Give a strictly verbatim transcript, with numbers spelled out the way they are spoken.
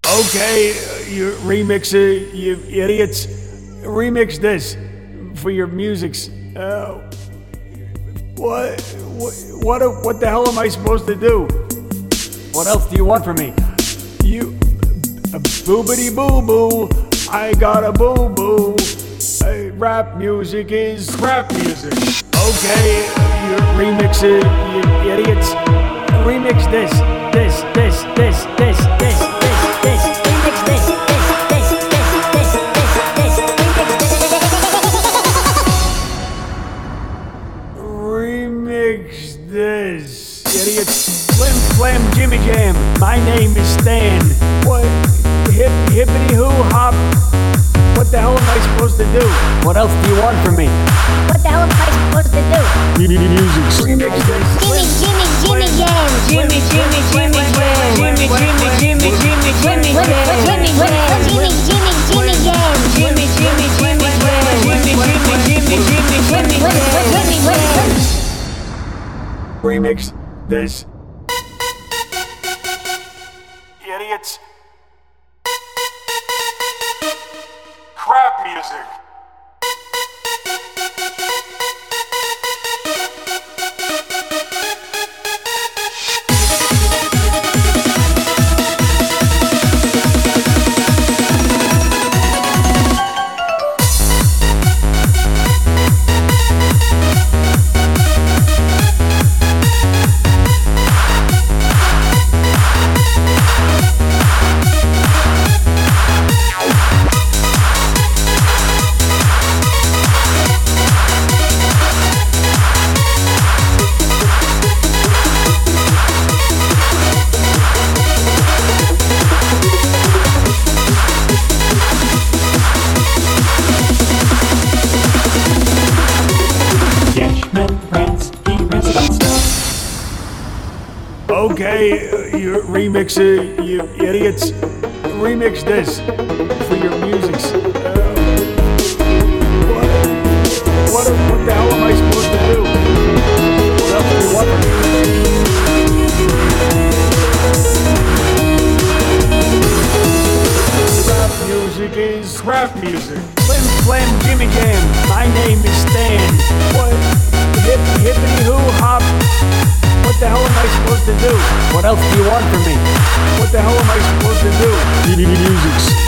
Okay, you remix it, you idiots. Remix this for your musics. Uh, what, what, what, what the hell am I supposed to do? What else do you want from me? You, uh, boobity boo boo. I got a boo boo. Uh, rap music is rap music. Okay, you remix it, you idiots. Remix this, this, this, this, this, this, this, this. Remix this, this, this, this, this, this, remix this, idiots. Slim Slam Jimmy Jam. My name is Stan. What? Hip hippity hoo hop. What the hell am I supposed to do? What else do you want from me? What the hell am I supposed to do? Music. Remix this. Jimmy, Jimmy, Jimmy Jam. Jimmy, Jimmy, Jimmy Jam. Jimmy, Jimmy, Jimmy, Jimmy, Jimmy Jam. Jimmy, Jimmy, Jimmy, Jimmy Jam. Jimmy, Jimmy, Jimmy Jam. Jimmy, Jimmy, Jimmy, Jimmy, Jimmy Jam. Remix this. Idiots. Crap music. Okay, you remix it, you idiots. Remix this for your musics. Uh, what, what, what the hell am I supposed to do? What else do you want from me? Rap music is rap music. Slim Slam Jimmy Jam. My name is Stan. What? Hip hippity hoo hop. What the hell am I supposed to do? What else do you want from me? What the hell am I supposed to do? Music.